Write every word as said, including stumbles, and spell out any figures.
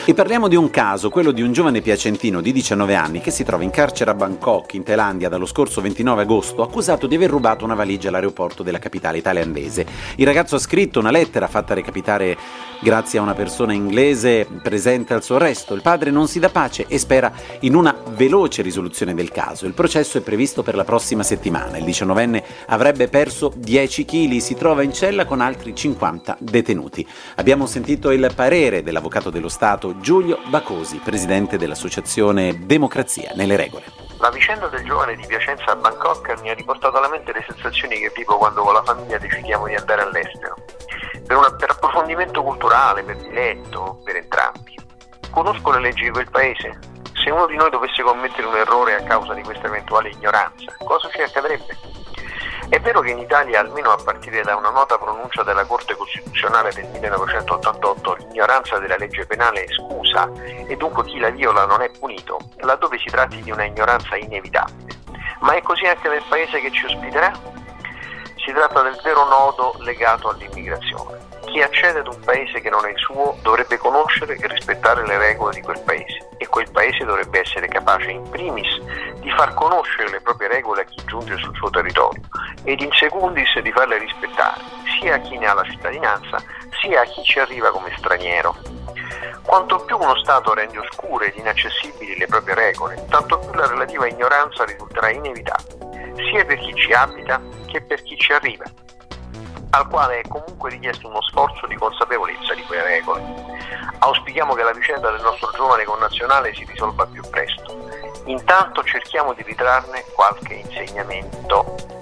E parliamo di un caso, quello di un giovane piacentino di diciannove anni che si trova in carcere a Bangkok, in Thailandia, dallo scorso ventinove agosto, accusato di aver rubato una valigia all'aeroporto della capitale thailandese. Il ragazzo ha scritto una lettera fatta recapitare grazie a una persona inglese presente al suo arresto. Il padre non si dà pace e spera in una veloce risoluzione del caso. Il processo è previsto per la prossima settimana. Il diciannovenne avrebbe perso dieci chili, si trova in cella con altri cinquanta detenuti. Abbiamo sentito il parere dell'avvocato dello Stato Giulio Bacosi, presidente dell'associazione Democrazia nelle Regole. La vicenda del giovane di Piacenza a Bangkok mi ha riportato alla mente le sensazioni che vivo quando con la famiglia decidiamo di andare all'estero, per, una, per approfondimento culturale, per diletto, per entrambi. Conosco le leggi di quel paese? Se uno di noi dovesse commettere un errore a causa di questa eventuale ignoranza, cosa ci accadrebbe? È vero che in Italia, almeno a partire da una nota pronuncia della Corte Costituzionale del millenovecentottantotto, l'ignoranza della legge penale è scusa e dunque chi la viola non è punito, laddove si tratti di una ignoranza inevitabile. Ma è così anche nel paese che ci ospiterà? Si tratta del vero nodo legato all'immigrazione. Chi accede ad un paese che non è il suo dovrebbe conoscere e rispettare le regole di quel paese e quel paese dovrebbe essere capace in primis di far conoscere le proprie regole a chi giunge sul suo territorio ed in secundis di farle rispettare sia a chi ne ha la cittadinanza sia a chi ci arriva come straniero. Quanto più uno Stato rende oscure ed inaccessibili le proprie regole, tanto più la relativa ignoranza risulterà inevitabile, sia per chi ci abita che per chi ci arriva, al quale è comunque richiesto uno sforzo di consapevolezza di quelle regole. Auspichiamo che la vicenda del nostro giovane connazionale si risolva più presto. Intanto cerchiamo di ritrarne qualche insegnamento.